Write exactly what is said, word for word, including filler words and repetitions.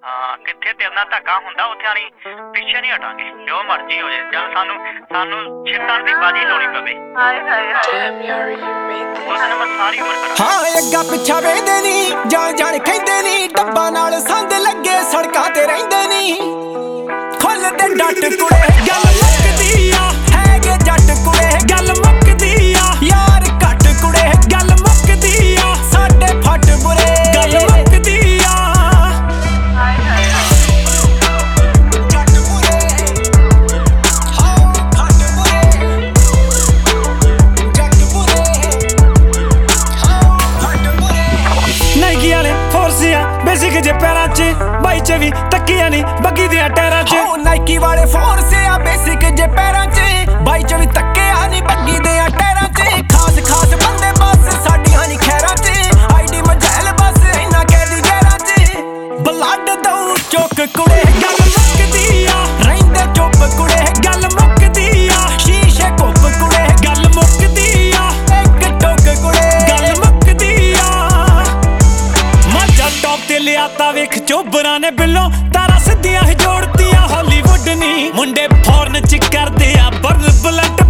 ਹਾਂ ਕਿੱਥੇ ਤੇਰੇ ਨਾਲ ਧੱਕਾ ਹੁੰਦਾ ਉੱਥੇ ਆਣੀ ਪਿੱਛੇ ਨਹੀਂ ਹਟਾਂਗੇ ਜੋ ਮਰਜ਼ੀ ਹੋ ਜਾਏ ਜਾਂ ਸਾਨੂੰ ਸਾਨੂੰ ਛਿੱਟਣ ਦੀ ਬਾਜੀ ਲਾਉਣੀ ਪਵੇ। ਹਾਏ ਹਾਏ ਉਹਨਾਂ ਮੈਂ ਸਾਰੀ ਉਮਰ ਕਰਾਂ। ਹਾਂ ਅੱਗਾ ਪਿੱਛਾ ਵੇਂਦੇ ਨੀ ਜਾਣ ਜਾਣ ਕਹਿੰਦੇ ਨੀ ਡੱਬਾ ਨਾਲ ਸੰਦ ਲੱਗੇ ਸੜਕਾਂ ਤੇ ਰਹਿੰਦੇ ਨੀ ਖੁੱਲਦੇ ਡੱਟ ਕੁੜੇ ਗੱਲ ਮੁੱਕਦੀ ਆ ਹੈਗੇ ਜੱਟ ਕੁੜੇ ਗੱਲ ਮੁੱਕਦੀ ਆ ਯਾਰ ਘੱਟ ਕੁੜੇ ਗੱਲ ਮੁੱਕਦੀ ਆ ਸਾਡੇ ਫੱਟ ਬੁਰੇ ਗੱਲ ਮੁੱਕਦੀ ਆ ਹਾਏ ਹਾਏ ਜੱਟ ਬੁਰੇ ਹਾਂ ਫੱਟ ਬੁਰੇ ਜੱਟ ਬੁਰੇ ਹਾਂ ਫੱਟ ਬੁਰੇ ਨਾਈਕੀ ਵਾਲੇ ਫੋਰਸਿਆਂ ਬੇਸਿਕ ਜੇ ਪੈਰਾਂ 'ਚ ਬਾਈ ਚ ਵੀ ਤੱਕੀਆਂ ਨੀ ਬੱਗੀ ਦੀਆਂ ਟਾਇਰਾਂ 'ਚ ਓ ਨਾਈਕੀ ਵਾਲੇ ਫੋਰਸ ਆ ਬੇਸਿਕ ਜੇ ਪੈਰਾਂ 'ਚ ਬਾਈ ਚ ਵੀ ਤੱਕਿਆ ਨੀ ਬੱਗੀ ਦੇ ਆ ਟਾਇਰਾਂ 'ਚ ਖਾਸ ਖਾਸ ਬੰਦੇ ਬਸ ਸਾਡੀਆਂ ਨੀ ਖੈਰਾਂ 'ਚ ਆਈਡੀ ਮਜੈਲ ਬਸ ਇੰਨਾ ਕਹਿਦੀ ਗੈਰਾਂ 'ਚ ਬਲੱਡ ਦਊ ਚੁੱਕ ਕੁੜੇ ਗੱਲ ਮੁੱਕਦੀ ਆ ਰਹਿੰਦੇ ਚੁੱਪ ਕੁੜੇ ਗੱਲ ਮੁੱਕਦੀ ਆ ਸ਼ੀਸ਼ੇ ਕੁੱਪ ਕੁੜੇ ਗੱਲ ਮੁੱਕਦੀ ਆ ਇੱਕ ਟੁੱਕ ਕੁੜੇ ਗੱਲ ਮੁੱਕਦੀ ਆ ਮਾਝਾ ਟੌਪ ਤੇ ਲਿਆਤਾ ਵੇਖ ਚੋਬਰਾਂ ਨੇ ਬਿੱਲੋਂ ਤਾਰਾ ਸਿੱਧੀਆਂ ਹੀ ਜੋੜਤੀਆਂ ਹਾਲੀਵੁੱਡ ਨੀ ਮੁੰਡੇ ਫੌਰਨ ਚ ਕਰਦੇ ਆ ਬਰਨ ਬਲੰਟ